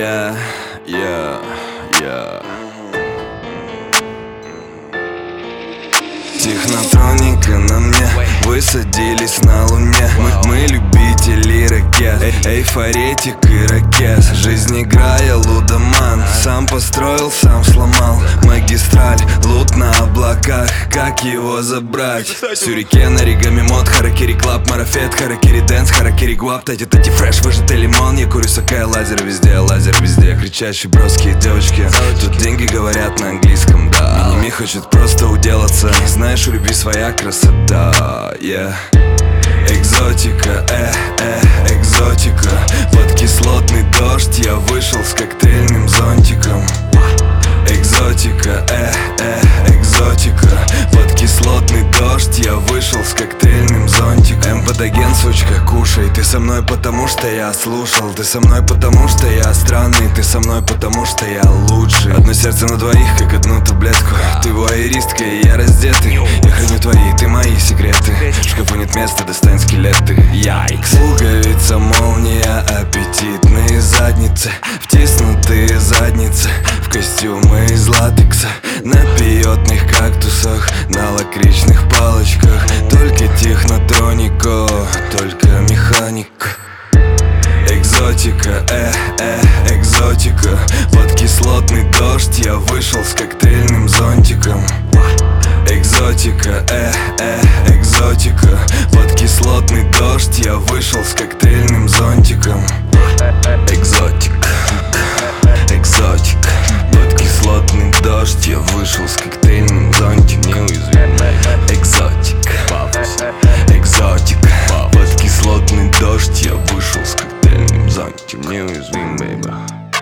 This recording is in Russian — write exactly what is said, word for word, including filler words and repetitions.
Yeah, yeah, yeah. Технотроника на мне, высадились на луне. Мы, мы любители ракет, эйфоретик и ракет. Жизнь играя лудоман, сам построил, сам сломал. Магистраль, лут на облаках, как его забрать? Сюрикен, оригами мод, харакири клаб, марафет, харакири дэнс, харакири гуап, тати тати фреш, выжатый лимон. Я курю сакая, лазер везде, лазер везде. Кричащие броские девочки, тут деньги говорят на английском, да. Мини-ми хочет просто уделаться, знаешь, у любви своя красота, yeah. Экзотика, э, э, экзотика. Под кислотный дождь я вышел с коктейльным зонтиком. Экзотика, э, э, экзотика. Под кислотный дождь я вышел с коктейльным зонтиком. Эмпатоген, сучка, кушай. Ты со мной потому что я слушал. Ты со мной потому что я странный. Ты со мной потому что я лучший. Одно сердце на двоих, как одну таблетку. Ты вуайеристка и я раздетый. Я храню твои, ты мои секреты. В шкафу нет места, достань скелеты. Яйкс. Пуговица, молния, аппетитные задницы. Втиснутые задницы в костюмы из латекса. На пиотных кактусах, на лакричных палочках. Только технотроника, только механика. Экзотика, э, э, экзотика. Под кислотный дождь я вышел с коктейльным зонтиком. Экзотика, э, э, экзотика. Под кислотный дождь я вышел с коктейльным зонтиком. Экзотика, экзотика. Под кислотный дождь я вышел с коктейльным зонтиком. Неуязвимый. Экзотика, экзотика. Под кислотный дождь я вышел с коктейльным зонтиком. Неуязвимый, бейба.